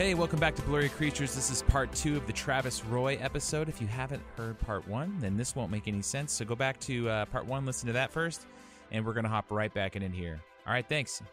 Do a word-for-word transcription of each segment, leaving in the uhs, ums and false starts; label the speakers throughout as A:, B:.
A: Hey, welcome back to Blurry Creatures. This is part two of the Travis Roy episode. If you haven't heard part one, then this won't make any sense. So go back to uh, part one, listen to that first, and we're going to hop right back in, in here. All right, thanks.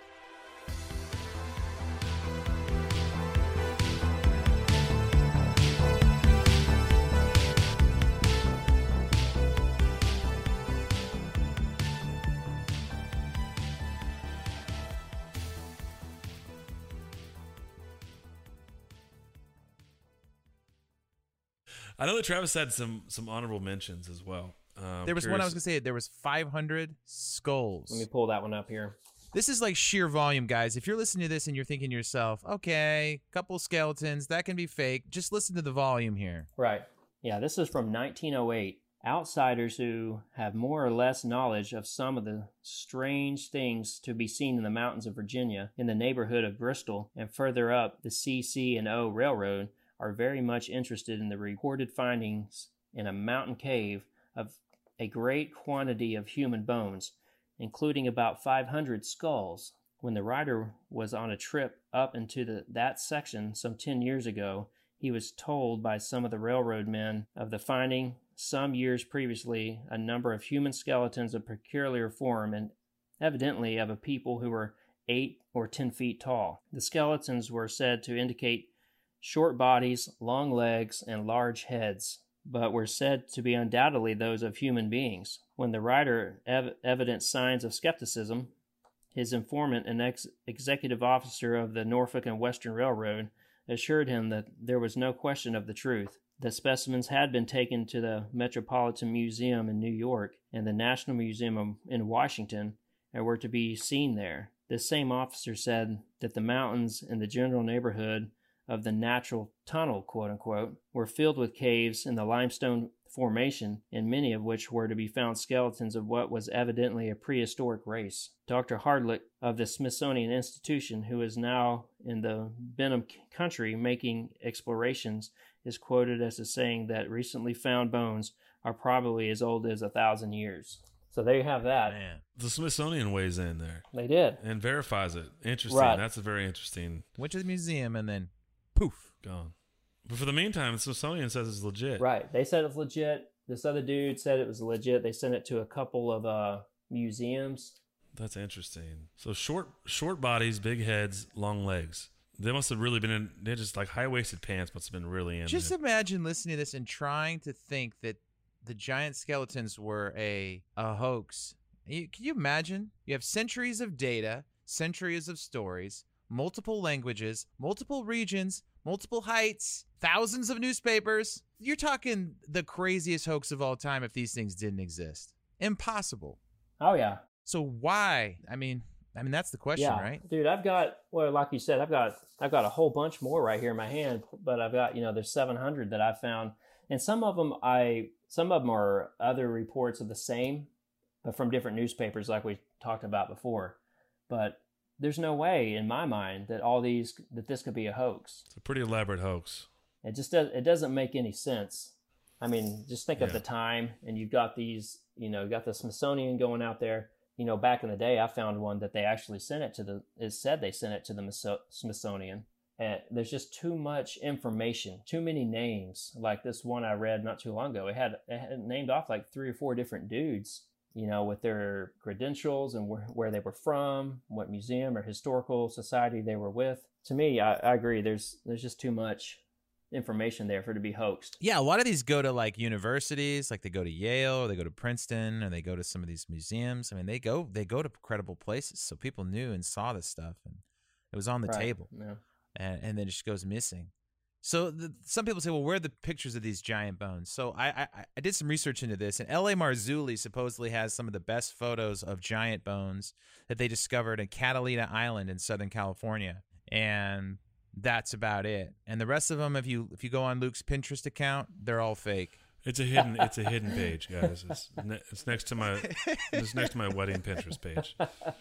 B: I know that Travis had some some honorable mentions as well. Um,
A: there was
B: curious.
A: one I was going to say. There was five hundred skulls.
C: Let me pull that one up here.
A: This is like sheer volume, guys. If you're listening to this and you're thinking to yourself, okay, couple skeletons, that can be fake. Just listen to the volume here.
C: Right. Yeah, this is from nineteen oh eight. Outsiders who have more or less knowledge of some of the strange things to be seen in the mountains of Virginia, in the neighborhood of Bristol, and further up the C, C, and O Railroad are very much interested in the reported findings in a mountain cave of a great quantity of human bones, including about five hundred skulls. When the writer was on a trip up into the, that section some ten years ago, he was told by some of the railroad men of the finding some years previously a number of human skeletons of peculiar form and evidently of a people who were eight or ten feet tall. The skeletons were said to indicate short bodies, long legs, and large heads, but were said to be undoubtedly those of human beings. When the writer ev- evidenced signs of skepticism, his informant, an ex- executive officer of the Norfolk and Western Railroad, assured him that there was no question of the truth. The specimens had been taken to the Metropolitan Museum in New York and the National Museum in Washington and were to be seen there. This same officer said that the mountains in the general neighborhood of the natural tunnel, quote-unquote, were filled with caves in the limestone formation, in many of which were to be found skeletons of what was evidently a prehistoric race. Doctor Hardlick of the Smithsonian Institution, who is now in the Benham country making explorations, is quoted as saying that recently found bones are probably as old as a thousand years. So there you have that.
A: Man.
B: The Smithsonian weighs in there.
C: They did.
B: And verifies it. Interesting.
C: Right.
B: That's a very interesting.
A: Went to the museum and then poof.
B: Gone. But for the meantime, the Smithsonian says it's legit.
C: Right. They said it's legit. This other dude said it was legit. They sent it to a couple of uh, museums.
B: That's interesting. So short short bodies, big heads, long legs. They must have really been in, they're just like high-waisted pants must have been really in
A: Just
B: there.
A: imagine listening to this and trying to think that the giant skeletons were a, a hoax. You, can you imagine? You have centuries of data, centuries of stories, multiple languages, multiple regions, multiple heights, thousands of newspapers. You're talking the craziest hoax of all time if these things didn't exist. Impossible.
C: Oh, yeah.
A: So why? I mean, I mean that's the question,
C: yeah.
A: right?
C: Dude, I've got, well, like you said, I've got I've got a whole bunch more right here in my hand, but I've got, you know, there's seven hundred that I found. And some of them I some of them are other reports of the same, but from different newspapers like we talked about before. But there's no way in my mind that all these that this could be a hoax.
B: It's a pretty elaborate hoax.
C: It just does it doesn't make any sense. I mean, just think
B: Yeah.
C: of the time, and you've got these, you know, you got the Smithsonian going out there. You know, back in the day, I found one that they actually sent it to the. It said they sent it to the Smithsonian. And there's just too much information, too many names. Like this one I read not too long ago, it had it had named off like three or four different dudes, you know, with their credentials and where, where they were from, what museum or historical society they were with. To me, I, I agree. There's there's just too much information there for it to be hoaxed.
A: Yeah, a lot of these go to like universities, like they go to Yale or they go to Princeton or they go to some of these museums. I mean, they go they go to credible places, so people knew and saw this stuff, and it was on the
C: Right.
A: table,
C: Yeah.
A: and and then it just goes missing. So the, some people say, well, where are the pictures of these giant bones? So I, I I did some research into this, and L A Marzulli supposedly has some of the best photos of giant bones that they discovered in Catalina Island in Southern California, and that's about it. And the rest of them, if you if you go on Luke's Pinterest account, they're all fake.
B: It's a hidden. It's a hidden page, guys. It's, ne- it's next to my. It's next to my wedding Pinterest page.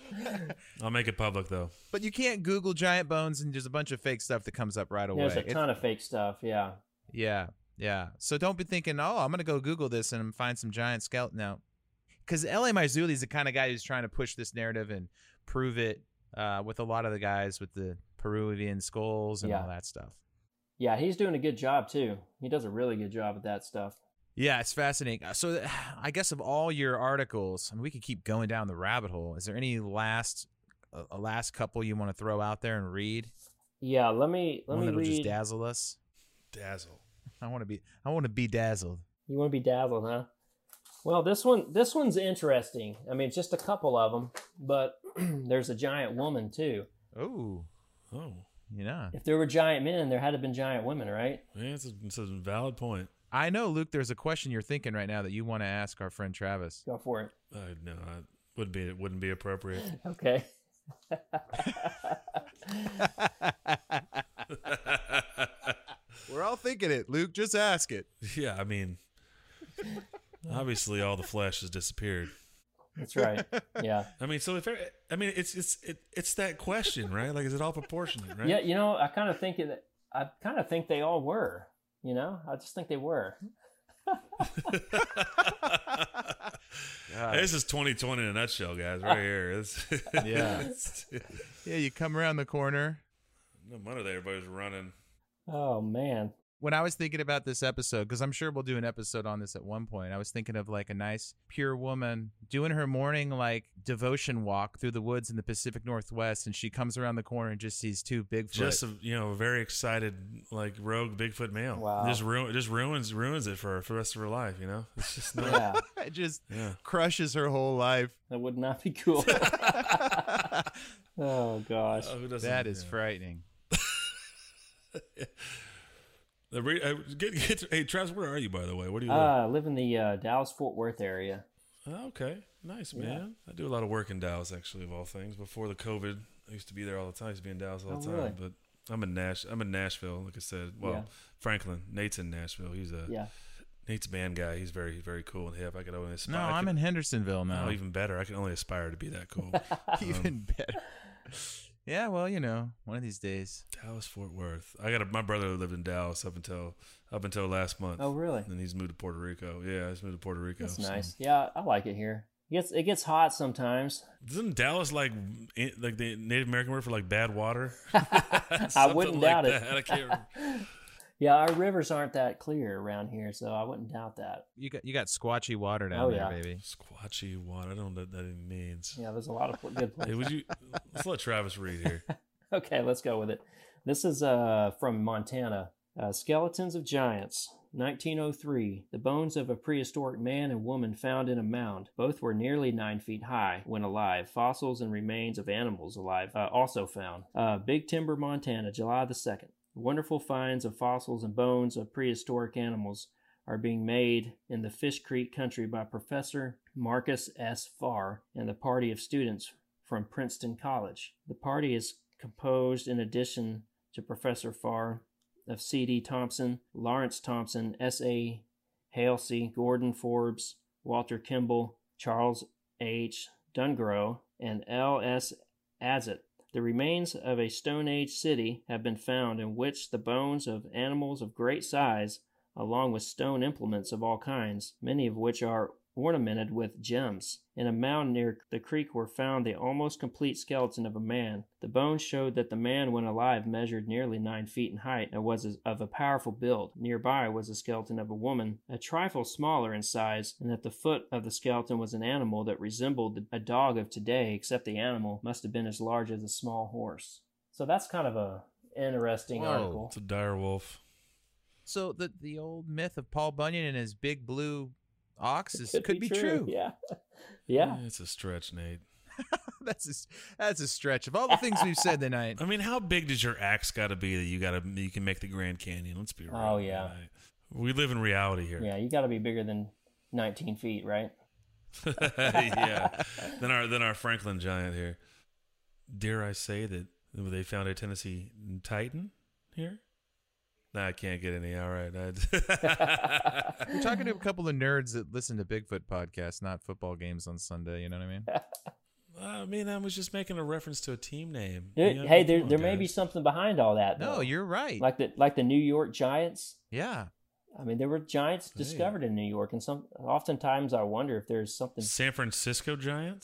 B: I'll make it public though.
A: But you can't Google giant bones and there's a bunch of fake stuff that comes up right away.
C: There's a
A: It-
C: ton of fake stuff. Yeah.
A: yeah, yeah. So don't be thinking, oh, I'm gonna go Google this and find some giant skeleton. No, because L A Marzulli is the kind of guy who's trying to push this narrative and prove it uh, with a lot of the guys with the Peruvian skulls and
C: Yeah.
A: all that stuff.
C: Yeah, he's doing a good job too. He does a really good job at that stuff.
A: Yeah, it's fascinating. Uh, So, I guess of all your articles, I mean, we could keep going down the rabbit hole. Is there any last, a, a last couple you want to throw out there and read?
C: Yeah, let me let
A: One
C: me
A: that'll
C: read.
A: just dazzle us.
B: Dazzle.
A: I want to be. I want to be dazzled.
C: You want to be dazzled, huh? Well, this one this one's interesting. I mean, just a couple of them, but there's a giant woman too.
A: Oh,
B: Oh,
A: you know.
C: If there were giant men, there had to have been giant women, right?
B: yeah, it's a, it's a valid point.
A: I know, Luke. There's a question you're thinking right now that you want to ask our friend Travis.
C: Go for it.
B: Uh, no, I wouldn't be. It wouldn't be appropriate.
C: Okay.
A: We're all thinking it, Luke. Just ask it.
B: Yeah, I mean, obviously, all the flesh has disappeared.
C: That's right. Yeah.
B: I mean, so if I mean, it's it's it, it's that question, right? Like, is it all proportionate, right?
C: Yeah, you know, I kind of think it. I kind of think they all were. You know, I just think they were.
B: This is twenty twenty in a nutshell, guys. Right here. It's,
A: Yeah. Yeah, you come around the corner.
B: no wonder that everybody's running.
C: Oh man.
A: When I was thinking about this episode, because I'm sure we'll do an episode on this at one point, I was thinking of like a nice, pure woman doing her morning like devotion walk through the woods in the Pacific Northwest, and she comes around the corner and just sees two Bigfoot.
B: Just a, you know, a very excited like rogue Bigfoot male.
C: Wow.
B: Just ruin, just ruins ruins it for her for the rest of her life. You know, it's just not.
C: Yeah,
A: It just
B: Yeah.
A: crushes her whole life.
C: that would not be cool. Oh gosh.
B: Oh, who doesn't-
A: That is
B: yeah.
A: frightening.
B: The re- uh, get, get to- hey, Travis, where are you, by the way? Where do you
C: Uh,
B: live?
C: I live in the uh, Dallas Fort Worth area.
B: Oh, okay, nice,
C: yeah.
B: man. I do a lot of work in Dallas, actually, of all things. Before the COVID, I used to be there all the time. I used to be in Dallas all
C: Oh,
B: the time.
C: really?
B: But I'm in Nash. I'm in Nashville, like I said. Well,
C: Yeah.
B: Franklin. Nate's in Nashville. He's a
C: Yeah.
B: Nate's a band guy. He's very, very cool and hip. I could only aspire.
A: No,
B: I
A: I'm
B: could-
A: in Hendersonville now.
B: Oh, even better. I can only aspire to be that cool.
A: Even better. Yeah, well, you know, one of these days.
B: Dallas, Fort Worth. I got a, my brother lived in Dallas up until up until last month.
C: Oh really?
B: And he's moved to Puerto Rico. Yeah, he's moved to Puerto Rico.
C: That's
B: so-
C: nice. Yeah, I like it here. It gets it gets hot sometimes.
B: Isn't Dallas like in- like the Native American word for like bad water?
C: I
B: Something
C: wouldn't
B: like
C: doubt it.
B: that. I can't remember.
C: Yeah, our rivers aren't that clear around here, so I wouldn't doubt that.
A: You got you got squatchy water down
C: Oh,
A: there,
C: yeah.
A: baby.
B: Squatchy water. I don't know what that even means.
C: Yeah, there's a lot of pl- good
B: Hey,
C: places.
B: would you let's let Travis read here.
C: Okay, let's go with it. This is uh, from Montana. Uh, Skeletons of Giants, nineteen oh three. The bones of a prehistoric man and woman found in a mound. Both were nearly nine feet high when alive. Fossils and remains of animals alive uh, also found. Uh, Big Timber, Montana, July the second. Wonderful finds of fossils and bones of prehistoric animals are being made in the Fish Creek country by Professor Marcus S. Farr and the party of students from Princeton College. The party is composed, in addition to Professor Farr, of C D Thompson, Lawrence Thompson, S A Halsey, Gordon Forbes, Walter Kimball, Charles H. Dungro, and L S Azet. The remains of a Stone Age city have been found in which the bones of animals of great size, along with stone implements of all kinds, many of which are ornamented with gems. In a mound near the creek were found the almost complete skeleton of a man. The bones showed that the man, when alive, measured nearly nine feet in height and was of a powerful build. Nearby was a skeleton of a woman, a trifle smaller in size, and at the foot of the skeleton was an animal that resembled a dog of today, except the animal must have been as large as a small horse. So that's kind of a interesting
A: Whoa.
C: article.
B: It's a dire wolf.
A: So the the old myth of Paul Bunyan and his big blue ox is,
C: Could
A: could, be, true.
C: Yeah. Yeah.
B: It's a stretch, Nate.
A: that's a, that's a stretch of all the things we've said tonight.
B: I mean, how big does your axe got to be that you got to you can make the Grand Canyon? Let's be real.
C: Oh, yeah.
B: right? We live in reality here.
C: Yeah, you got to be bigger than nineteen feet, right?
B: yeah. Then our then our Franklin giant here. Dare I say that they found a Tennessee Titan here? Nah, I can't get any. All right.
A: We're talking to a couple of nerds that listen to Bigfoot podcasts, not football games on Sunday. You know what I mean?
B: I mean, I was just making a reference to a team name.
C: There-
B: You know,
C: hey,
B: come
C: there
B: on,
C: there may
B: guys.
C: be something behind all that.
A: No,
C: though.
A: you're right.
C: like the like the New York Giants.
A: yeah.
C: I mean, there were giants
B: Hey.
C: discovered in New York, and some oftentimes I wonder if there's something.
B: San Francisco Giants.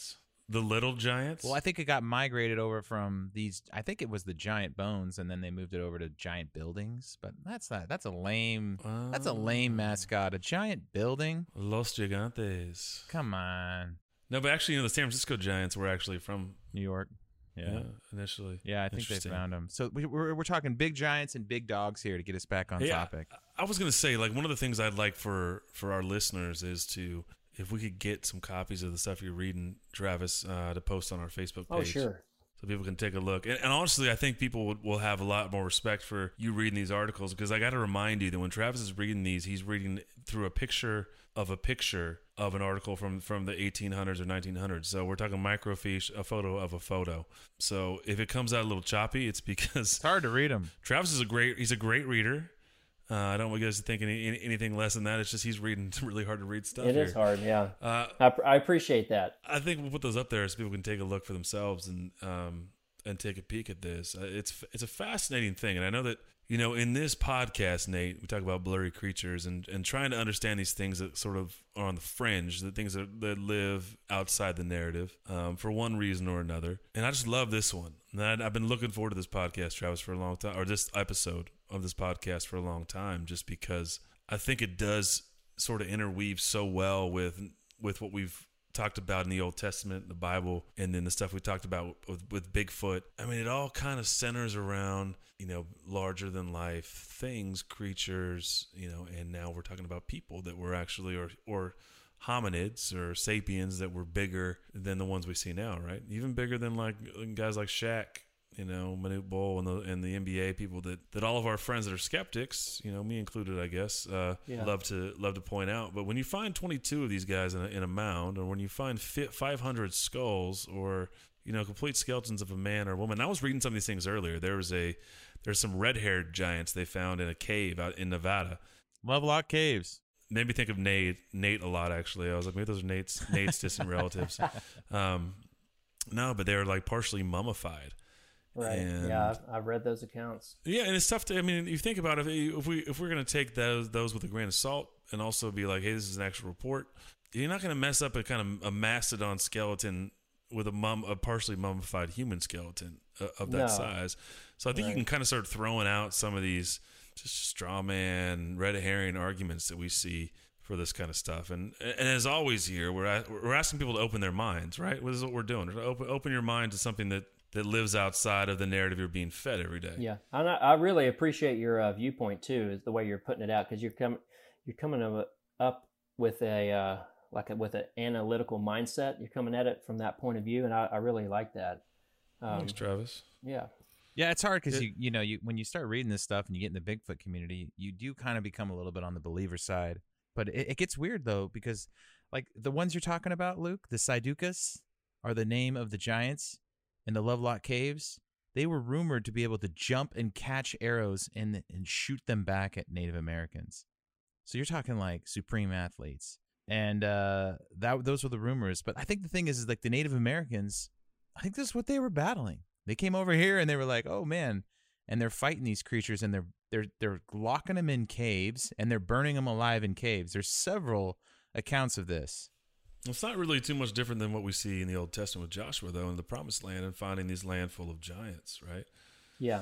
B: The little giants?
A: Well, I think it got migrated over from these. I think it was the giant bones, and then they moved it over to giant buildings. But that's not. That's a lame.
B: Uh,
A: That's a lame mascot. A giant building.
B: Los Gigantes.
A: Come on,
B: No, but actually, you know, the San Francisco Giants were actually from
A: New York. Yeah.
B: yeah, initially.
A: Yeah, I think they
B: Interesting.
A: found them. So we, we're we're talking big giants and big dogs here to get us back on
B: Yeah,
A: topic.
B: I was gonna say, like, one of the things I'd like for for our listeners is to, if we could get some copies of the stuff you're reading, Travis, uh, to post on our Facebook page.
C: Oh, sure.
B: So people can take a look. And, and honestly, I think people will, will have a lot more respect for you reading these articles, because I got to remind you that when Travis is reading these, he's reading through a picture of a picture of an article from, from the eighteen hundreds or nineteen hundreds. So we're talking microfiche, a photo of a photo. So if it comes out a little choppy, it's because
A: It's hard to read them.
B: Travis is a great, he's a great reader. Uh, I don't want you guys to think any, any, anything less than that. It's just he's reading really hard to read stuff
C: It
B: here.
C: is hard, yeah.
B: Uh,
C: I, I appreciate that.
B: I think we'll put those up there so people can take a look for themselves and um and take a peek at this. Uh, it's it's a fascinating thing, and I know that, you know, in this podcast, Nate, we talk about blurry creatures and, and trying to understand these things that sort of are on the fringe, the things that, that live outside the narrative um, for one reason or another. And I just love this one. And I, I've been looking forward to this podcast, Travis, for a long time, or this episode of this podcast for a long time, just because I think it does sort of interweave so well with with what we've talked about in the Old Testament, the Bible, and then the stuff we talked about with, with Bigfoot. I mean, it all kind of centers around, you know, larger than life things, creatures, you know, and now we're talking about people that were actually, or or hominids or sapiens that were bigger than the ones we see now, right? Even bigger than like guys like Shaq, you know, Manute Bol and the and the N B A people that, that all of our friends that are skeptics, you know, me included, I guess, uh,
C: Yeah.
B: love to love to point out. But when you find twenty-two of these guys in a, in a mound, or when you find five hundred skulls, or, you know, complete skeletons of a man or woman. I was reading some of these things earlier. There was a there's some red-haired giants they found in a cave out in Nevada.
A: Lovelock Caves.
B: Made me think of Nate Nate a lot, actually. I was like, maybe those are Nate's Nate's distant relatives. Um, no, but they were like partially mummified.
C: Right.
B: And-
C: yeah, I've, I've read those accounts.
B: Yeah, and it's tough to. I mean, you think about it, if we if we're going to take those those with a grain of salt, and also be like, hey, this is an actual report. You're not going to mess up a kind of a mastodon skeleton with a mum a partially mummified human skeleton uh, of that
C: No.
B: size. So I think you
C: Right.
B: can kind of start throwing out some of these just straw man, red herring arguments that we see for this kind of stuff. And and as always here, we're at, we're asking people to open their minds, right? This is what we're doing. Open open your mind to something that that lives outside of the narrative you're being fed every day.
C: Yeah, and I, I really appreciate your uh, viewpoint too, is the way you're putting it out, because you're coming you're coming up- up with a uh, like a, with an analytical mindset. You're coming at it from that point of view, and I, I really like that. Um,
B: Thanks, Travis.
C: yeah,
A: Yeah, it's hard because
B: It-
A: you you know you when you start reading this stuff and you get in the Bigfoot community, you do kind of become a little bit on the believer side. But it, it gets weird though, because like the ones you're talking about, Luke, the Siducas are the name of the giants in the Lovelock Caves. They were rumored to be able to jump and catch arrows and and shoot them back at Native Americans. So you're talking like supreme athletes, and uh, that those were the rumors. But I think the thing is, is like the Native Americans, I think this is what they were battling. They came over here and they were like, "Oh man," and they're fighting these creatures, and they're they're they're locking them in caves, and they're burning them alive in caves. There's several accounts of this.
B: It's not really too much different than what we see in the Old Testament with Joshua, though, in the Promised Land and finding these land full of giants, right?
C: yeah,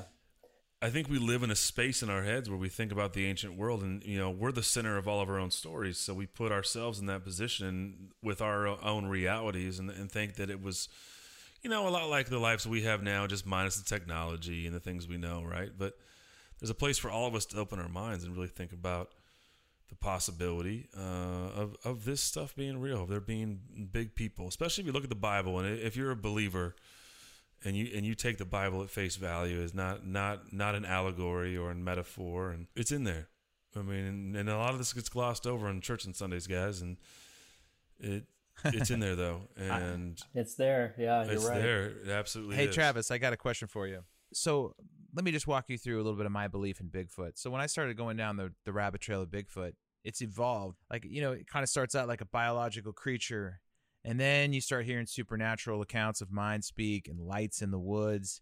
B: I think we live in a space in our heads where we think about the ancient world, and, you know, we're the center of all of our own stories. So we put ourselves in that position with our own realities and, and think that it was, you know, a lot like the lives we have now, just minus the technology and the things we know, right? But there's a place for all of us to open our minds and really think about the possibility uh, of of this stuff being real, of there being big people, especially if you look at the Bible, and if you're a believer and you and you take the Bible at face value as not not not an allegory or a metaphor, and it's in there. I mean, and, and a lot of this gets glossed over on church and Sundays, guys, and it it's in there though, and
C: it's there. Yeah, you're
B: it's
C: right.
B: there. It absolutely
A: Hey,
B: is.
A: Travis, I got a question for you. So let me just walk you through a little bit of my belief in Bigfoot. So when I started going down the, the rabbit trail of Bigfoot, it's evolved. Like, you know, it kind of starts out like a biological creature, and then you start hearing supernatural accounts of mind speak and lights in the woods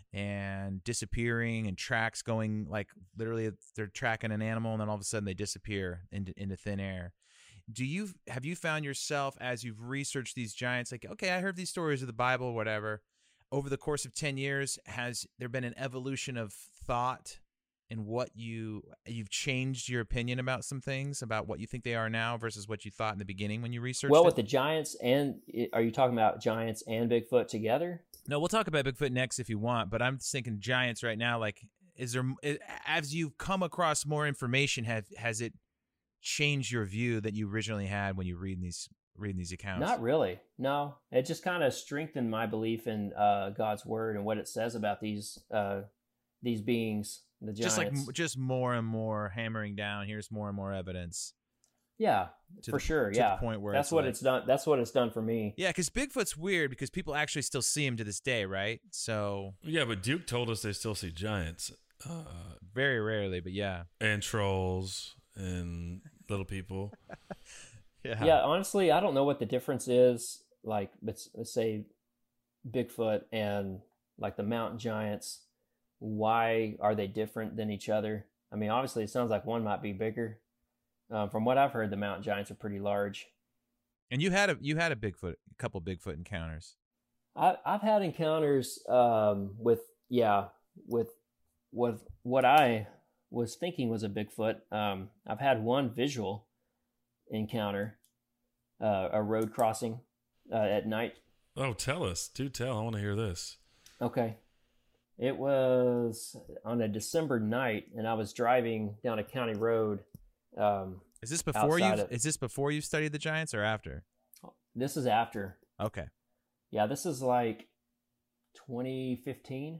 A: and disappearing and tracks going, like literally they're tracking an animal and then all of a sudden they disappear into, into thin air. Do you have you found yourself as you've researched these giants, like, okay, I heard these stories of the Bible, or whatever, over the course of ten years, has there been an evolution of thought in what you you've changed your opinion about some things, about what you think they are now versus what you thought in the beginning when you researched
C: Well,
A: it?
C: with the giants and are you talking about giants and Bigfoot together?
A: No, we'll talk about Bigfoot next if you want, but I'm just thinking giants right now. Like, is there, as you've come across more information, have has it changed your view that you originally had when you read these reading these accounts?
C: Not really. No, it just kind of strengthened my belief in uh, God's word and what it says about these uh, these beings, the giants.
A: Just like just more and more hammering down. Here's more and more evidence.
C: Yeah,
A: to
C: for
A: the,
C: sure.
A: to
C: Yeah,
A: the point where
C: that's
A: it's
C: what
A: like,
C: it's done. That's what it's done for me.
A: Yeah, because Bigfoot's weird because people actually still see him to this day, right? So
B: yeah, but Duke told us they still see giants, uh,
A: very rarely, but yeah,
B: and trolls and little people.
A: yeah,
C: Yeah. Honestly, I don't know what the difference is. Like, let's, let's say Bigfoot and like the mountain giants. Why are they different than each other? I mean, obviously, it sounds like one might be bigger. Um, from what I've heard, the mountain giants are pretty large.
A: And you had a you had a Bigfoot, a couple Bigfoot encounters.
C: I, I've had encounters um, with yeah with with what I was thinking was a Bigfoot. Um, I've had one visual encounter, uh, a road crossing uh, at night.
B: Oh, tell us. Do tell. I want to hear this.
C: Okay. It was on a December night, and I was driving down a county road. Um,
A: is this before you?
C: of,
A: Is this before you studied the giants or after?
C: This is after.
A: Okay.
C: Yeah, this is like twenty fifteen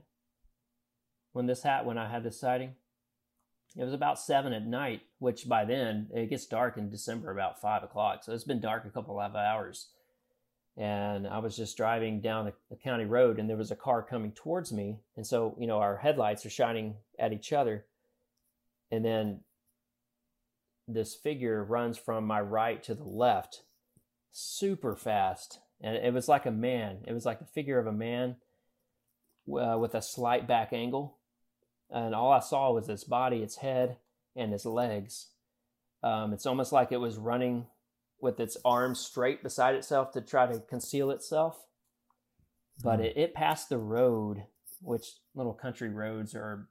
C: when this hat when I had this sighting. It was about seven at night, which by then it gets dark in December about five o'clock. So it's been dark a couple of hours. And I was just driving down the, the county road, and there was a car coming towards me. And so, you know, our headlights are shining at each other. And then this figure runs from my right to the left super fast. And it was like a man. It was like the figure of a man uh, with a slight back angle. And all I saw was its body, its head, and its legs. Um, it's almost like it was running with its arms straight beside itself to try to conceal itself. But mm. it, it passed the road, which little country roads are,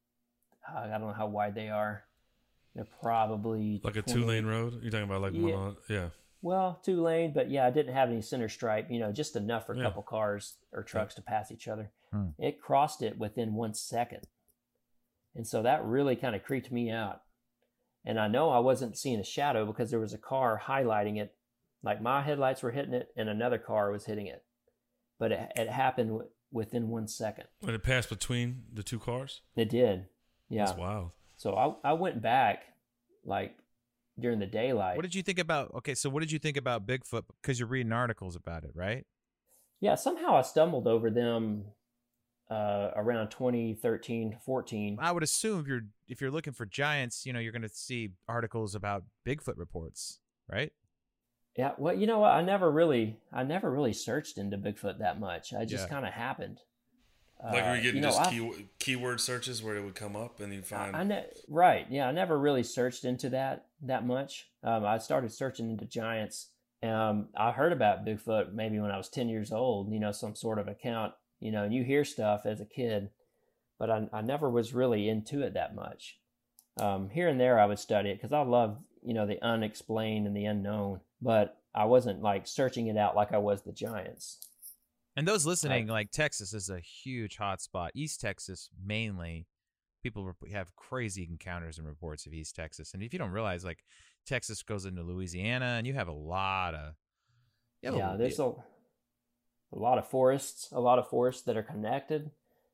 C: I don't know how wide they are. They're probably
B: like a
C: twenty
B: two lane road. You're talking about like
C: yeah.
B: one on, yeah.
C: Well, two lane, but yeah, it didn't have any center stripe. You know, just enough for a
B: yeah.
C: couple cars or trucks yeah. to pass each other.
A: Hmm.
C: It crossed it within one second, and so that really kind of creeped me out. And I know I wasn't seeing a shadow because there was a car highlighting it, like my headlights were hitting it, and another car was hitting it. But it, it happened w- within one second.
B: When it passed between the two cars.
C: It did. Yeah.
B: That's wild.
C: So I I went back, like during the daylight.
A: What did you think about? Okay, so what did you think about Bigfoot? Because you're reading articles about it, right?
C: Yeah. Somehow I stumbled over them uh, around twenty thirteen, fourteen.
A: I would assume if you're if you're looking for giants, you know, you're going to see articles about Bigfoot reports, right?
C: Yeah. Well, you know what? I never really I never really searched into Bigfoot that much. I just
A: Yeah.
C: kind of happened.
B: Like
C: uh,
B: we getting
C: you know,
B: just
C: I-
B: key, keyword searches where it would come up and you find.
C: I, I ne- right. Yeah. I never really searched into that that much. Um, I started searching into giants. Um, I heard about Bigfoot maybe when I was ten years old, you know, some sort of account, you know, and you hear stuff as a kid, but I, I never was really into it that much. Um, here and there I would study it because I love, you know, the unexplained and the unknown, but I wasn't like searching it out like I was the giants.
A: And those listening, like Texas is a huge hot spot. East Texas mainly, people rep- have crazy encounters and reports of East Texas. And if you don't realize, like Texas goes into Louisiana, and you have a lot of you have
C: Yeah,
A: a,
C: there's a, a lot of forests, a lot of forests that are connected.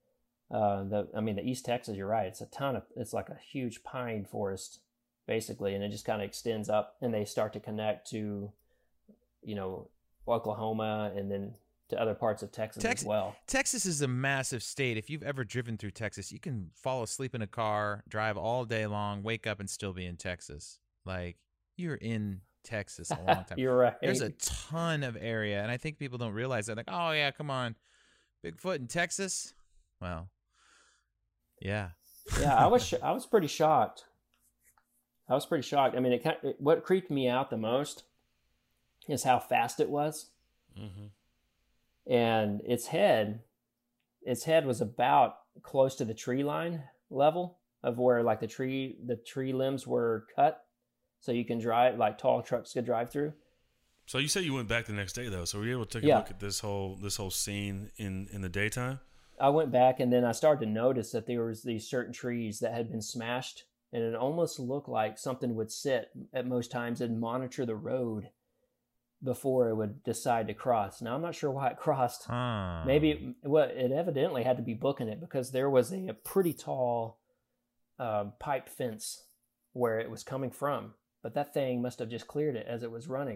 C: Uh, the I mean, the East Texas, you're right. It's a ton of, it's like a huge pine forest, basically, and it just kind of extends up, and they start to connect to, you know, Oklahoma, and then to other parts of Texas
A: Tex-
C: as well.
A: Texas is a massive state. If you've ever driven through Texas, you can fall asleep in a car, drive all day long, wake up, and still be in Texas. Like, you're in Texas a long time.
C: You're right.
A: There's a ton of area, and I think people don't realize that. Like, oh, yeah, come on. Bigfoot in Texas? Well, yeah.
C: Yeah, I was sh- I was pretty shocked. I was pretty shocked. I mean, it, kind of, it what creeped me out the most is how fast it was.
B: Mm-hmm.
C: And its head, its head was about close to the tree line level of where like the tree, the tree limbs were cut, so you can drive, like tall trucks could drive through.
B: So you said you went back the next day though. So were you able to take a
C: Yeah.
B: look at this whole this whole scene in in the daytime?
C: I went back and then I started to notice that there was these certain trees that had been smashed, and it almost looked like something would sit at most times and monitor the road before it would decide to cross. Now, I'm not sure why it crossed.
A: Huh.
C: Maybe it, well, it evidently had to be booking it because there was a, a pretty tall uh, pipe fence where it was coming from, but that thing must have just cleared it as it was running.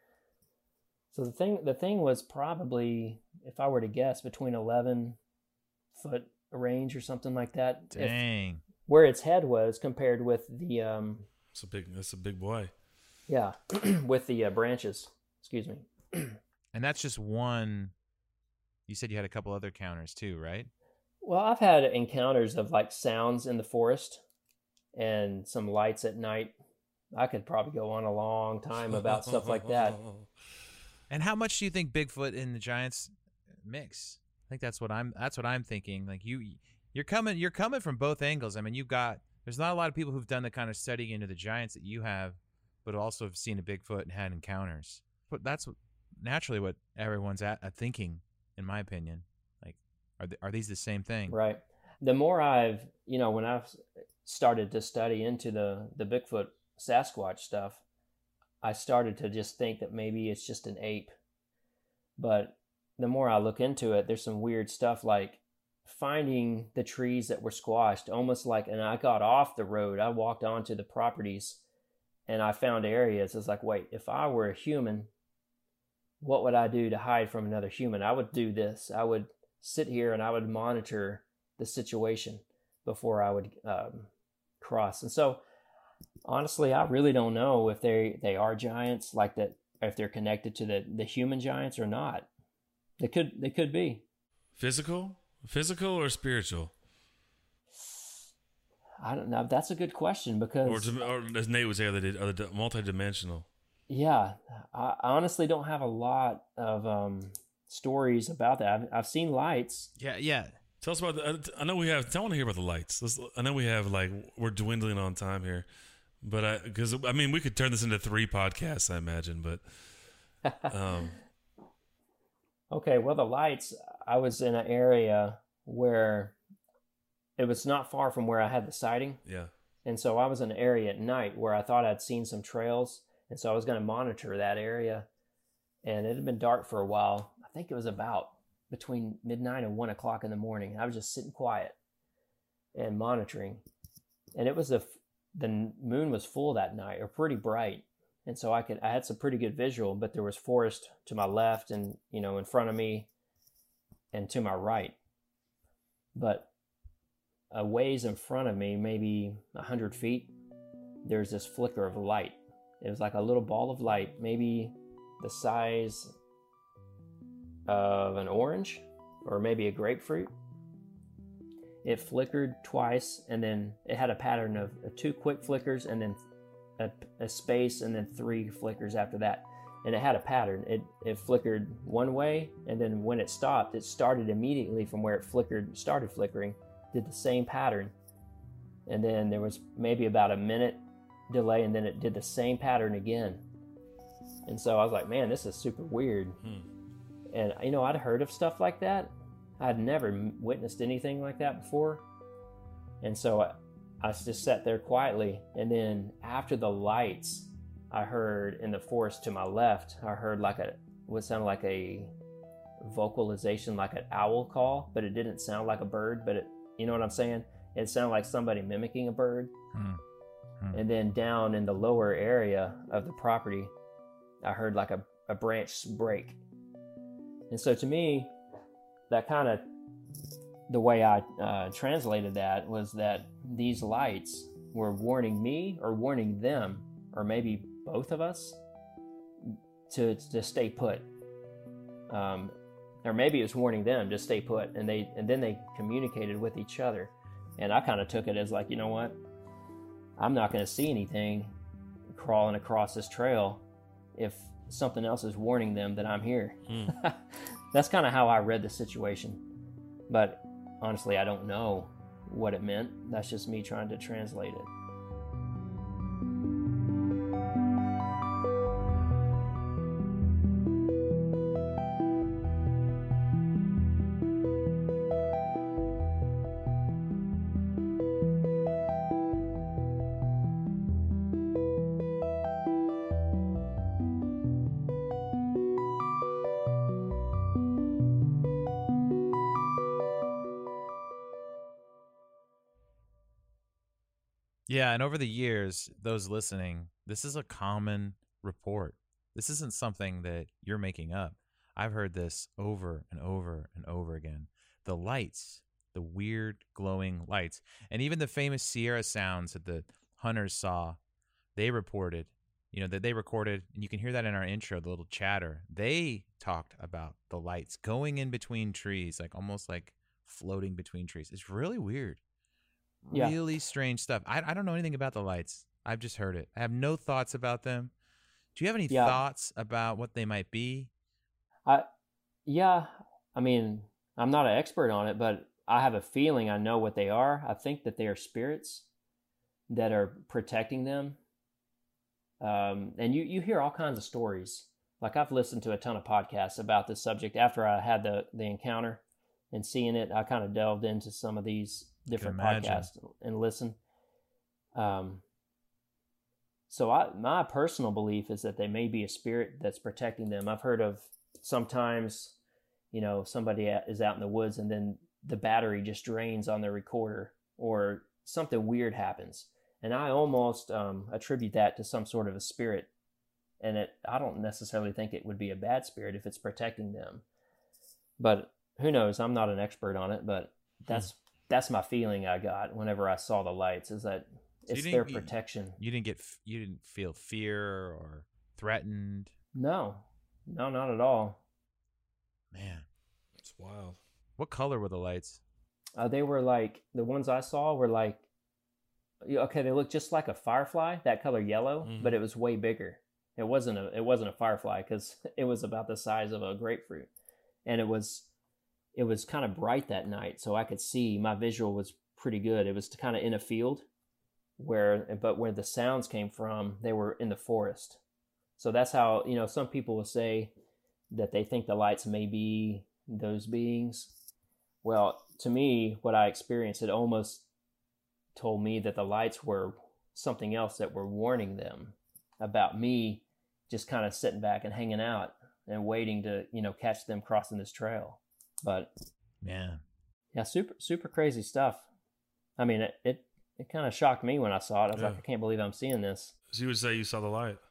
C: So the thing, the thing was probably, if I were to guess, between eleven foot range or something like that.
A: Dang.
C: If, where its head was compared with the, um,
B: It's a big. That's a big boy.
C: yeah, with the uh, branches. Excuse me.
A: And that's just one. You said you had a couple other counters too, right?
C: Well, I've had encounters of like sounds in the forest and some lights at night. I could probably go on a long time about stuff like that.
A: And how much do you think Bigfoot and the Giants mix? I think that's what I'm. That's what I'm thinking. Like you, you're coming. You're coming from both angles. I mean, you've got. There's not a lot of people who've done the kind of studying into the Giants that you have, but also have seen a Bigfoot and had encounters. But that's what, naturally what everyone's at, at thinking, in my opinion. Like, are th- are these the same thing?
C: Right. The more I've, you know, when I've started to study into the the Bigfoot Sasquatch stuff, I started to just think that maybe it's just an ape. But the more I look into it, there's some weird stuff like finding the trees that were squashed, almost like, and I got off the road, I walked onto the properties and I found areas. It's like, wait, if I were a human, what would I do to hide from another human? I would do this. I would sit here and I would monitor the situation before I would um, cross. And so, honestly, I really don't know if they they are giants, like that, if they're connected to the, the human giants or not. They could they could be.
B: Physical, physical or spiritual,
C: I don't know. That's a good question because,
B: or, to, or as Nate would say, are they, are they multidimensional?
C: yeah, I honestly don't have a lot of um, stories about that. I've, I've seen lights.
A: Yeah, yeah.
B: Tell us about. The, I know we have. I want to hear about the lights. Let's, I know we have like we're dwindling on time here, but I because I mean we could turn this into three podcasts, I imagine. But um,
C: Okay, well, the lights, I was in an area where it was not far from where I had the sighting.
B: yeah,
C: And so I was in an area at night where I thought I'd seen some trails. And so I was going to monitor that area. And it had been dark for a while. I think it was about between midnight and one o'clock in the morning. I was just sitting quiet and monitoring. And it was a, the moon was full that night, or pretty bright. And so I could, I had some pretty good visual, but there was forest to my left and, you know, in front of me and to my right. But a ways in front of me, maybe a hundred feet, there's this flicker of light. It was like a little ball of light, maybe the size of an orange or maybe a grapefruit. It flickered twice, and then it had a pattern of, of two quick flickers and then a, a space and then three flickers after that. And it had a pattern. It it flickered one way, and then when it stopped, it started immediately from where it flickered, started flickering, did the same pattern. And then there was maybe about a minute delay, and then it did the same pattern again. And so I was like, man, this is super weird.
B: Hmm.
C: And, you know, I'd heard of stuff like that. I'd never witnessed anything like that before. And so I, I just sat there quietly. And then after the lights, I heard in the forest to my left, I heard like a, what sounded like a vocalization, like an owl call, but it didn't sound like a bird, but it, you know what I'm saying? It sounded like somebody mimicking a bird.
A: Hmm. Hmm.
C: And then down in the lower area of the property, I heard like a, a branch break. And so to me, that kind of, the way I uh, translated that was that these lights were warning me or warning them, or maybe both of us, to, to stay put. Um, or maybe it was warning them to stay put, and they and then they communicated with each other. And I kind of took it as like, you know what? I'm not going to see anything crawling across this trail if something else is warning them that I'm here. Mm. That's kind of how I read the situation. But honestly, I don't know what it meant. That's just me trying to translate it.
A: Yeah, and over the years, those listening, this is a common report. This isn't something that you're making up. I've heard this over and over and over again. The lights, the weird glowing lights, and even the famous Sierra sounds that the hunters saw, they reported, you know, that they recorded, and you can hear that in our intro, the little chatter. They talked about the lights going in between trees, like almost like floating between trees. It's really weird.
C: Yeah.
A: Really strange stuff. I I don't know anything about the lights. I've just heard it. I have no thoughts about them. Do you have any
C: yeah.
A: thoughts about what they might be?
C: I, yeah. I mean, I'm not an expert on it, but I have a feeling I know what they are. I think that they are spirits that are protecting them. Um, and you, you hear all kinds of stories. Like I've listened to a ton of podcasts about this subject. After I had the, the encounter and seeing it, I kind of delved into some of these different podcasts and listen. Um, so I, my personal belief is that they may be a spirit that's protecting them. I've heard of sometimes, you know, somebody is out in the woods and then the battery just drains on their recorder or something weird happens. And I almost um, attribute that to some sort of a spirit. And it, I don't necessarily think it would be a bad spirit if it's protecting them. But who knows? I'm not an expert on it, but that's, hmm. That's my feeling I got whenever I saw the lights, is that it's their protection.
A: You, you didn't get, you didn't feel fear or threatened?
C: No, no, not at all.
A: Man,
B: it's wild.
A: What color were the lights?
C: Uh, they were like, the ones I saw were like, okay, they looked just like a firefly, that color yellow, mm-hmm. but it was way bigger. It wasn't a, it wasn't a firefly because it was about the size of a grapefruit, and it was. It was kind of bright that night, so I could see. My visual was pretty good. It was kind of in a field, where but where the sounds came from, they were in the forest. So that's how, you know, some people will say that they think the lights may be those beings. Well, to me, what I experienced, it almost told me that the lights were something else that were warning them about me just kind of sitting back and hanging out and waiting to, you know, catch them crossing this trail. But
A: man,
C: yeah, super, super crazy stuff. I mean, it, it, it kind of shocked me when I saw it. I was yeah. like, I can't believe I'm seeing this.
B: So you would say you saw the light.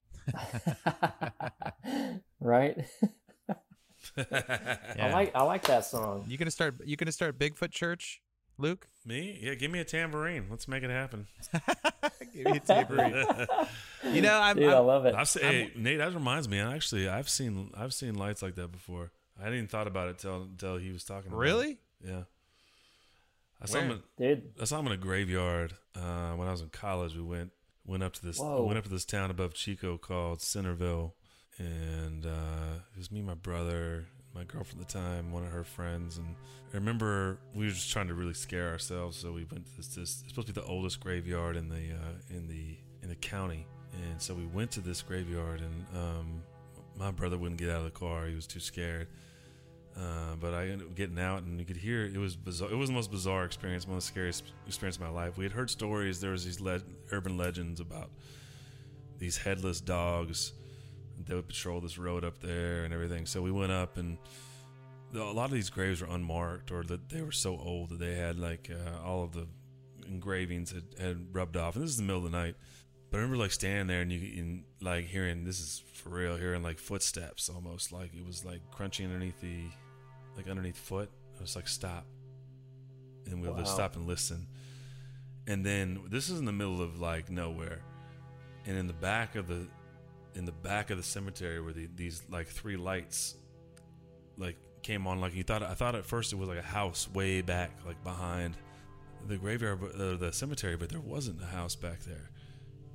C: Right?
A: yeah.
C: I like, I like that song.
A: You gonna start, you gonna start Bigfoot Church, Luke?
B: Me? Yeah. Give me a tambourine. Let's make it happen.
A: Give me a tambourine. You know, I'm,
C: Dude,
A: I'm,
C: I love it.
B: I've seen, hey, Nate, that reminds me. Actually, I've seen, I've seen lights like that before. I hadn't even thought about it till until he was talking about
A: really?
B: it. Yeah. I saw, him in,
C: Dude.
B: I saw him in a graveyard uh, when I was in college. We went went up to this
C: Whoa.
B: went up to this town above Chico called Centerville, and uh, it was me, my brother, my girlfriend at the time, one of her friends, and I remember we were just trying to really scare ourselves. So we went to this. this it's supposed to be the oldest graveyard in the uh, in the in the county, and so we went to this graveyard, and um, my brother wouldn't get out of the car; he was too scared. Uh, but I ended up getting out, and you could hear it was bizarre. It was the most bizarre experience, one of the scariest experience of my life. We had heard stories. There was these le- urban legends about these headless dogs that would patrol this road up there and everything. So we went up, and the, a lot of these graves were unmarked, or that they were so old that they had like uh, all of the engravings had, had rubbed off. And this is the middle of the night. But I remember like standing there and you and like hearing, this is for real, hearing like footsteps almost, like it was like crunching underneath the. Like underneath foot, I was like, stop. And we'll wow. just stop and listen. And then this is in the middle of like nowhere. And in the back of the in the back of the cemetery were the, these like three lights like came on. Like you thought I thought at first it was like a house way back, like behind the graveyard, uh, the cemetery, but there wasn't a house back there.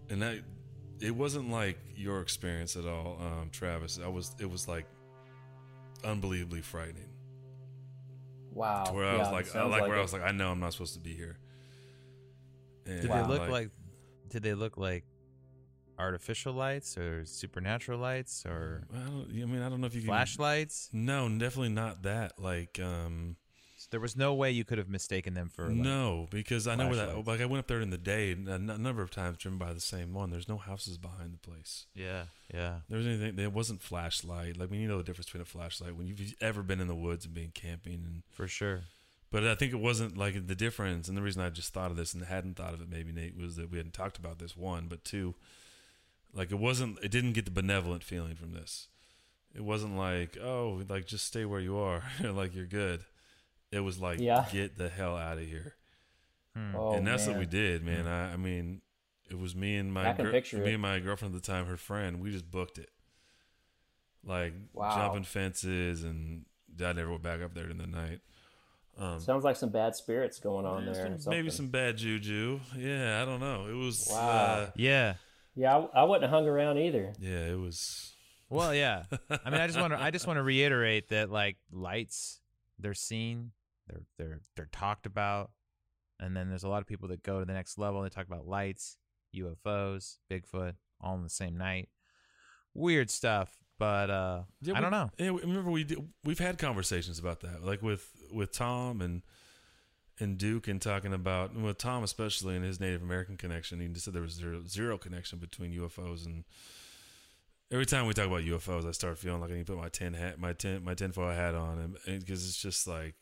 B: and that it wasn't like your experience at all, um, Travis. I was it was like unbelievably frightening.
C: Wow.
B: To where I
C: Yeah,
B: was
C: it
B: like, I
C: sounds
B: like
C: like
B: where I
C: it.
B: was like, I know I'm not supposed to be here. And
A: Did
C: Wow.
A: they look like? Did they look like artificial lights or supernatural lights or
B: I don't. I mean, I don't know if you can.
A: flashlights?
B: No, definitely not that. Like, um,
A: So there was no way you could have mistaken them for. Like,
B: no, because I know where that.
A: flashlights.
B: Like, I went up there in the day and a n- number of times, driven by the same one. There's no houses behind the place.
A: Yeah, yeah.
B: There was anything. There wasn't flashlight. Like, when you know the difference between a flashlight when you've ever been in the woods and been camping, and
A: For sure.
B: but I think it wasn't like the difference. And the reason I just thought of this and hadn't thought of it, maybe Nate, was that we hadn't talked about this one, but two, like it wasn't. It didn't get the benevolent feeling from this. It wasn't like, oh, like just stay where you are, like you're good. It was like,
C: Yeah.
B: get the hell out of here.
A: Hmm.
C: Oh,
B: and that's
C: man.
B: what we did, man.
A: Hmm.
B: I, I mean, it was me and my
C: I can
B: gir-
C: picture
B: me
C: it.
B: and my girlfriend at the time, her friend. We just booked it, like
C: Wow.
B: jumping fences, and I never went back up there in the night. Um,
C: Sounds like some bad spirits going on
B: yeah,
C: there.
B: some-
C: or something.
B: maybe some bad juju. Yeah, I don't know. It was.
C: Wow.
B: Uh,
A: Yeah.
C: Yeah, I, I wouldn't have hung around either.
B: yeah, it was.
A: Well, yeah. I mean, I just want to. I just want to reiterate that, like, lights, they're seen, they're they're they're talked about, and then there's a lot of people that go to the next level. They talk about lights, U F Os, Bigfoot, all in the same night. Weird stuff, but uh,
B: Yeah,
A: I
B: we-
A: don't know.
B: Yeah, we- remember we did, we've had conversations about that, like with with Tom and and Duke, and talking about with Tom especially and his Native American connection. He just said there was zero, zero connection between U F Os, and every time we talk about U F Os, I start feeling like I need to put my tin hat, my tin, my tinfoil hat on, and because it's just like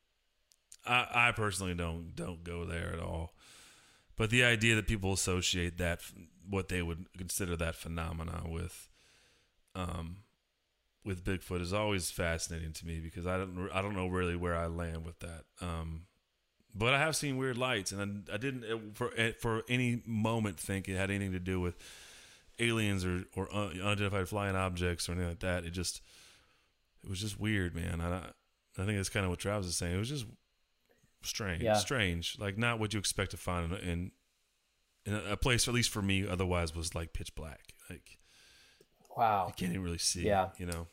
B: I, I personally don't don't go there at all. But the idea that people associate that what they would consider that phenomena with um with Bigfoot is always fascinating to me, because I don't I don't know really where I land with that. Um, but I have seen weird lights, and I, I didn't uh, for uh, for any moment think it had anything to do with aliens or or un- unidentified flying objects or anything like that. It just it was just weird, man. I I think that's kind of what Travis is saying. It was just strange,
C: Yeah.
B: strange, like not what you expect to find in in, in a, a place, at least for me. Otherwise, was like pitch black, like.
C: Wow.
B: You can't even really see.
C: Yeah.
B: You know.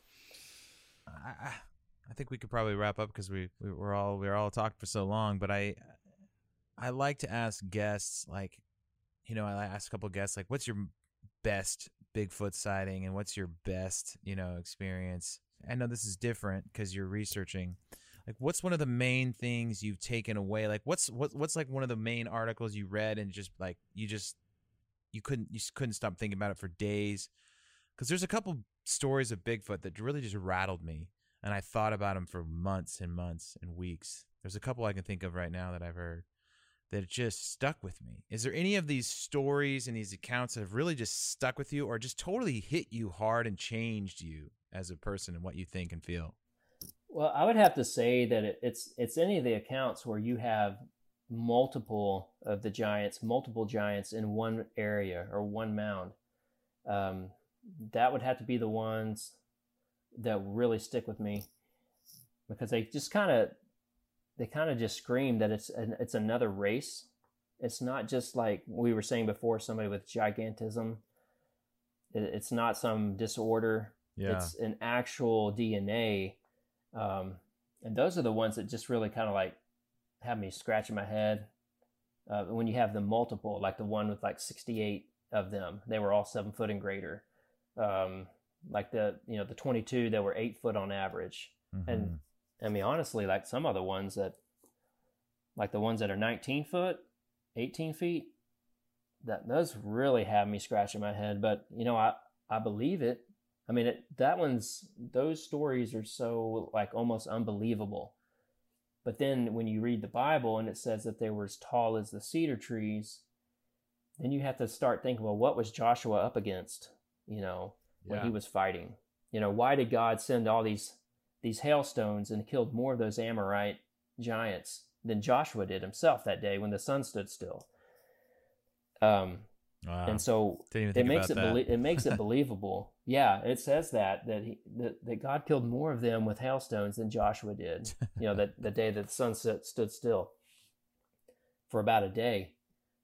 A: I, I- I think we could probably wrap up because we, we we're all we're all talking for so long. But I I like to ask guests, like, you know, I ask a couple guests, like, what's your best Bigfoot sighting and what's your best, you know, experience? I know this is different because you're researching. Like, what's one of the main things you've taken away? Like, what's what what's like one of the main articles you read and just like you just you couldn't you just couldn't stop thinking about it for days? Because there's a couple stories of Bigfoot that really just rattled me, and I thought about them for months and months and weeks. There's a couple I can think of right now that I've heard that it just stuck with me. Is there any of these stories and these accounts that have really just stuck with you, or just totally hit you hard and changed you as a person and what you think and feel?
C: Well, I would have to say that it, it's it's any of the accounts where you have multiple of the giants, multiple giants in one area or one mound. Um, that would have to be the ones that really stick with me, because they just kind of they kind of just scream that it's an, it's another race. It's not just like we were saying before, somebody with gigantism. It, it's not some disorder.
A: Yeah.
C: It's an actual D N A. Um, and those are the ones that just really kind of like have me scratching my head. Uh, when you have the multiple, like the one with like sixty-eight of them, they were all seven foot and greater. Um, like the, you know, the twenty-two, they were eight foot on average.
A: Mhm.
C: And I mean, honestly, like some other ones that, like the ones that are nineteen foot, eighteen feet, that those really have me scratching my head. But, you know, I, I believe it. I mean, it, that one's, those stories are so like almost unbelievable. But then when you read the Bible and it says that they were as tall as the cedar trees, then you have to start thinking, well, what was Joshua up against, you know, when
A: Yeah.
C: he was fighting? You know, why did God send all these these hailstones and killed more of those Amorite giants than Joshua did himself that day when the sun stood still? Um,
A: Wow.
C: and so
A: Didn't even
C: it
A: think
C: makes it
A: about that.
C: belie- it makes it believable. Yeah, it says that that he that, that God killed more of them with hailstones than Joshua did. You know, that the day that the sun set, stood still for about a day.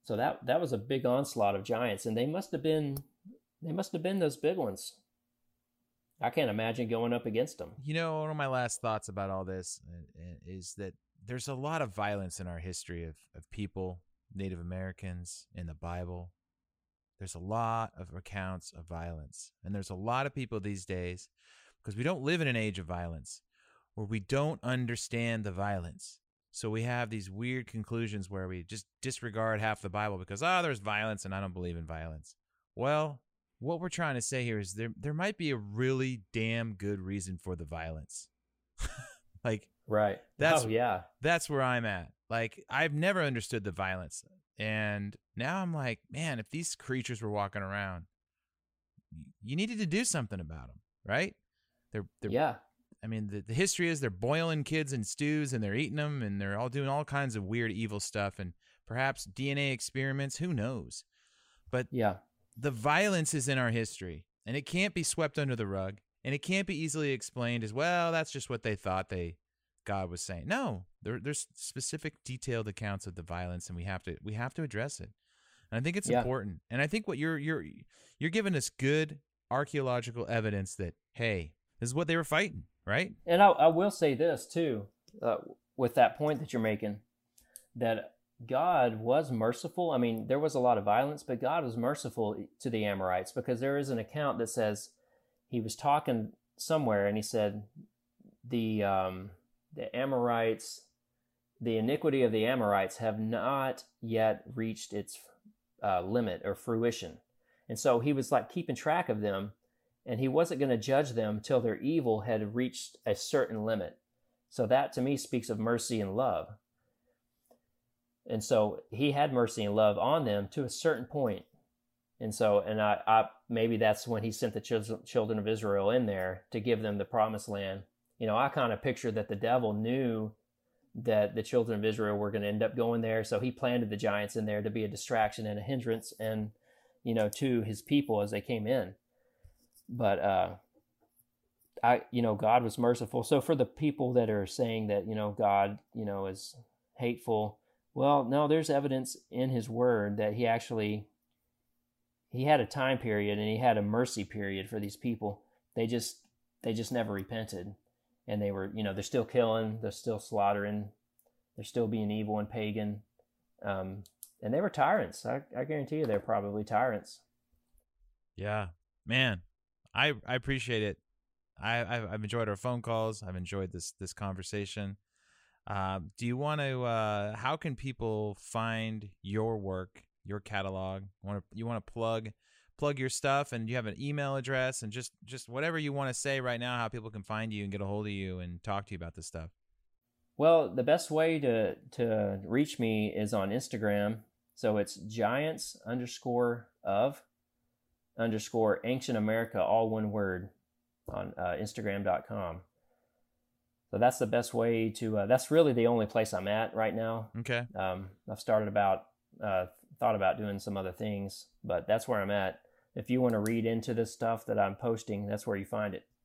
C: So that that was a big onslaught of giants, and they must have been they must have been those big ones. I can't imagine going up against them.
A: You know, one of my last thoughts about all this is that there's a lot of violence in our history of, of people, Native Americans, in the Bible. There's a lot of accounts of violence. And there's a lot of people these days, because we don't live in an age of violence, where we don't understand the violence. So we have these weird conclusions where we just disregard half the Bible because, oh, there's violence and I don't believe in violence. Well, what we're trying to say here is there there might be a really damn good reason for the violence. Like,
C: right.
A: That's,
C: oh, yeah.
A: That's where I'm at. Like, I've never understood the violence. And now I'm like, man, if these creatures were walking around, you needed to do something about them, right? They're, they're
C: yeah.
A: I mean, the, the history is they're boiling kids in stews and they're eating them and they're all doing all kinds of weird, evil stuff and perhaps D N A experiments. Who knows? But
C: yeah,
A: the violence is in our history and it can't be swept under the rug and it can't be easily explained as, well, that's just what they thought they God was saying. No, there, there's specific, detailed accounts of the violence and we have to we have to address it. And I think it's
C: yeah.
A: important. And I think what you're you're you're giving us good archaeological evidence that, hey, this is what they were fighting. Right.
C: And I, I will say this, too, uh, with that point that you're making, that God was merciful. I mean, there was a lot of violence, but God was merciful to the Amorites because there is an account that says he was talking somewhere and he said the um, the Amorites, the iniquity of the Amorites have not yet reached its uh, limit or fruition. And so he was like keeping track of them. And he wasn't going to judge them till their evil had reached a certain limit. So that to me speaks of mercy and love. And so he had mercy and love on them to a certain point. And so, and I, I maybe that's when he sent the ch- children of Israel in there to give them the promised land. You know, I kind of picture that the devil knew that the children of Israel were going to end up going there. So he planted the giants in there to be a distraction and a hindrance and, you know, to his people as they came in. But, uh, I, you know, God was merciful. So for the people that are saying that, you know, God, you know, is hateful, well, no, there's evidence in his word that he actually, he had a time period and he had a mercy period for these people. They just, they just never repented. And they were, you know, they're still killing, they're still slaughtering, they're still being evil and pagan. Um, and they were tyrants. I, I guarantee you they're probably tyrants.
A: Yeah, man. I, I appreciate it. I, I've, I've enjoyed our phone calls. I've enjoyed this this conversation. Uh, do you want to? Uh, how can people find your work, your catalog? Want to you want to plug plug your stuff, and you have an email address, and just just whatever you want to say right now, how people can find you and get a hold of you and talk to you about this stuff.
C: Well, the best way to to reach me is on Instagram. So it's giants underscore of. underscore ancient America, all one word, on uh, Instagram dot com. So that's the best way to, uh, that's really the only place I'm at right now.
A: Okay.
C: Um, I've started about, uh, thought about doing some other things, but that's where I'm at. If you want to read into this stuff that I'm posting, that's where you find it.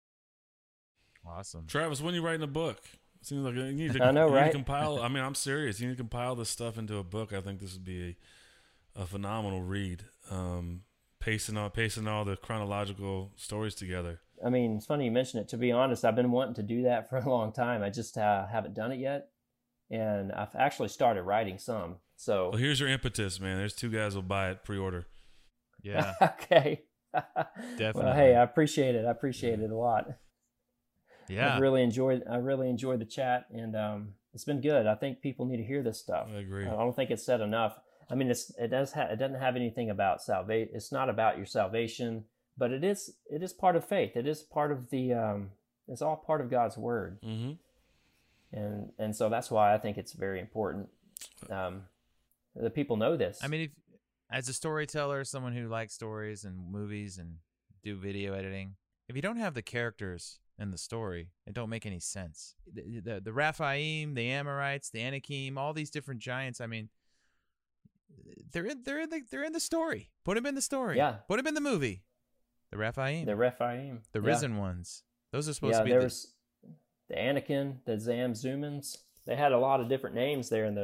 A: Awesome.
B: Travis, when are you writing a book? It seems like you need to,
C: I know,
B: you
C: right?
B: need to compile, I mean, I'm serious. You need to compile this stuff into a book. I think this would be a, a phenomenal read. Um, Pacing all, pacing all the chronological stories together.
C: I mean, it's funny you mention it. To be honest, I've been wanting to do that for a long time. I just uh, haven't done it yet. And I've actually started writing some. So
B: well, here's your impetus, man. There's two guys will buy it pre-order.
A: Yeah.
C: Okay.
A: Definitely.
C: Well, hey, I appreciate it. I appreciate it a lot.
A: Yeah.
C: I've really enjoyed. I really enjoyed the chat, and um, it's been good. I think people need to hear this stuff.
B: I agree.
C: I don't think it's said enough. I mean, it's it does ha- it doesn't have anything about salvation. It's not about your salvation, but it is it is part of faith. It is part of the. Um, it's all part of God's word,
B: mm-hmm.
C: and and so that's why I think it's very important. Um, that people know this.
A: I mean, if, as a storyteller, someone who likes stories and movies and do video editing, if you don't have the characters in the story, it don't make any sense. The the, the Rephaim, the Amorites, the Anakim, all these different giants. I mean. They're in. They're in the. They're in the story. Put them in the story.
C: Yeah.
A: Put them in the movie. The Rephaim.
C: the Rephaim,
A: The
C: yeah.
A: risen ones. Those are supposed
C: Yeah,
A: to be.
C: there
A: The,
C: was the Anakin, the Zamzumans. They had a lot of different names there in the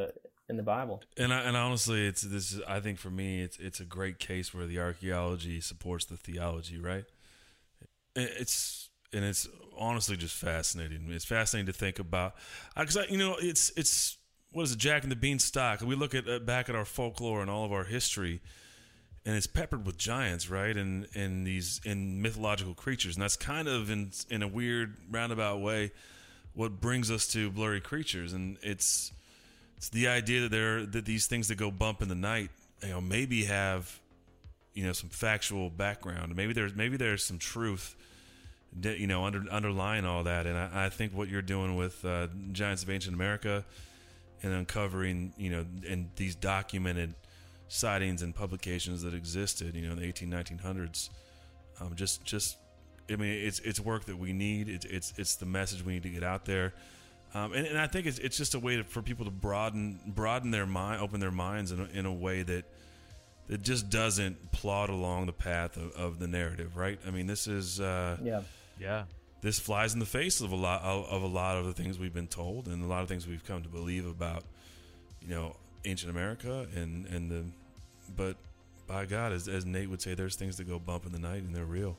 C: in the Bible.
B: And I, and honestly, it's this. Is, I think for me, it's it's a great case where the archaeology supports the theology, right? It's and it's honestly just fascinating. It's fascinating to think about because you know it's it's what is it, Jack and the Beanstalk? We look at uh, back at our folklore and all of our history, and it's peppered with giants, right? And and these in mythological creatures, and that's kind of in in a weird roundabout way what brings us to Blurry Creatures, and it's. It's the idea that there that these things that go bump in the night, you know, maybe have, you know, some factual background. Maybe there's maybe there's some truth, that, you know, under underlying all that. And I, I think what you're doing with uh, Giants of Ancient America and uncovering, you know, and these documented sightings and publications that existed, you know, in the eighteen nineteen hundreds, um, just just, I mean, it's it's work that we need. It's it's it's the message we need to get out there. Um, and, and I think it's it's just a way to, for people to broaden broaden their mind, open their minds in a, in a way that that just doesn't plod along the path of, of the narrative, right? I mean, this is uh,
C: Yeah.
A: Yeah.
B: this flies in the face of a lot of, of a lot of the things we've been told and a lot of things we've come to believe about, you know, ancient America and and the, but by God, as as Nate would say, there's things that go bump in the night and they're real.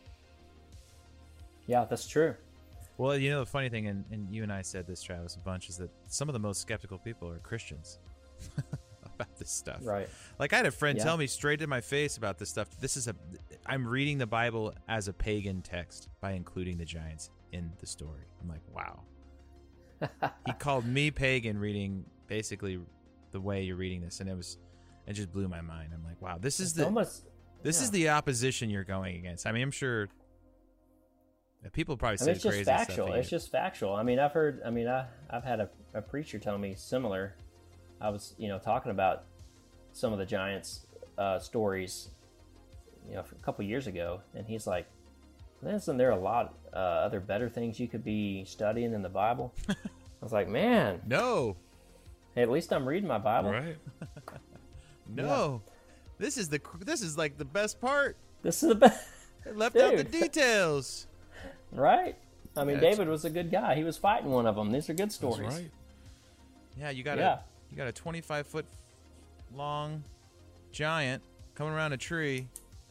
C: Yeah, that's true.
A: Well, you know, the funny thing, and, and you and I said this, Travis, a bunch, is that some of the most skeptical people are Christians about this stuff.
C: Right.
A: Like, I had a friend
C: Yeah.
A: tell me straight to my face about this stuff. This is a, I'm reading the Bible as a pagan text by including the giants in the story. I'm like, wow. He called me pagan reading basically the way you're reading this, and it was, it just blew my mind. I'm like, wow, this is
C: It's
A: the,
C: almost,
A: this
C: yeah.
A: is the opposition you're going against. I mean, I'm sure people probably
C: I
A: say
C: mean, it's just
A: crazy
C: factual.
A: stuff. to
C: It's
A: you.
C: just factual. I mean, I've heard. I mean, I I've had a, a preacher tell me similar. I was, you know, talking about some of the giants' uh, stories, you know, a couple years ago, and he's like, "Isn't there a lot uh, other better things you could be studying in the Bible?" I was like, "Man,
A: No,
C: hey, at least I'm reading my Bible.
B: Right?
A: no, this is the this is like the best part.
C: This is the best,
A: They left out the
C: Dude.
A: details.
C: right?" I mean,
A: Yeah, it's-
C: David was a good guy. He was fighting one of them. These are good
B: That's
C: stories.
B: right.
A: Yeah, you got
C: Yeah.
A: a you got a twenty-five foot long giant coming around a tree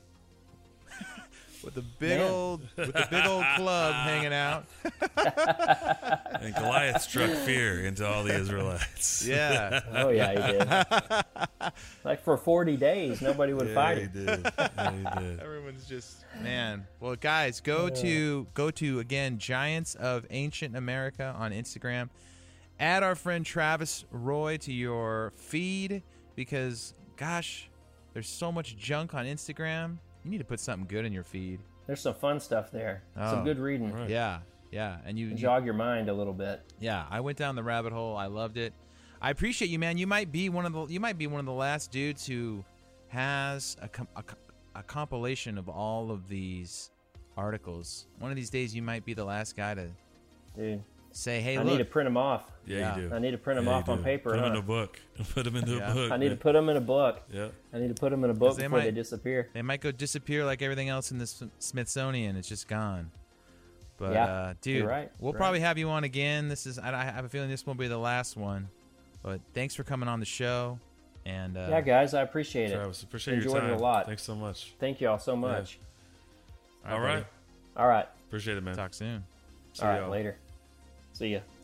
A: with a big
C: Man.
A: old with a big old club hanging out.
B: And Goliath struck fear into all the Israelites.
A: Yeah.
C: Oh yeah, he did. Like for forty days, nobody would
B: Yeah,
C: fight
B: he
C: him.
B: did. Yeah, he did.
A: Everyone's just man. Well, guys, go to go to again Giants of Ancient America on Instagram. Add our friend Travis Roy to your feed because gosh, there's so much junk on Instagram. You need to put something good in your feed.
C: There's some fun stuff there.
A: Oh,
C: Some good reading.
B: right.
A: Yeah, yeah, and you, you
C: Jog your mind a little bit.
A: yeah. I went down the rabbit hole. I loved it. I appreciate you, man. You might be one of the you might be one of the last dudes who has a com- a, co- a compilation of all of these articles. One of these days, you might be the last guy to
C: Dude,
A: say, "Hey,
C: I
A: look."
C: need to print them off.
B: Yeah,
A: Yeah.
B: you do.
C: I need to print them
B: Yeah,
C: off
B: you
C: on
B: do.
C: paper.
B: Put them
C: huh?
B: in a book. Put them into
A: Yeah.
B: a book.
C: I need to
B: man.
C: put them in a book.
B: Yeah.
C: I need to put them in a book
A: they
C: before they
A: might-
C: disappear.
A: They might go disappear like everything else in the Sm- Smithsonian. It's just gone. But
C: Yeah,
A: uh, dude,
C: you're right,
A: we'll
C: right.
A: probably have you on again. This is I, I have a feeling this won't be the last one. But thanks for coming on the show. And uh,
C: Yeah, guys, I appreciate it.
B: Travis, appreciate
C: Enjoyed
B: your
C: it
B: time.
C: a lot.
B: Thanks so much.
C: Thank you all so much.
B: All right.
C: All right.
B: Appreciate it, man.
A: talk soon.
B: See
C: All right,
B: y'all.
C: later. See ya.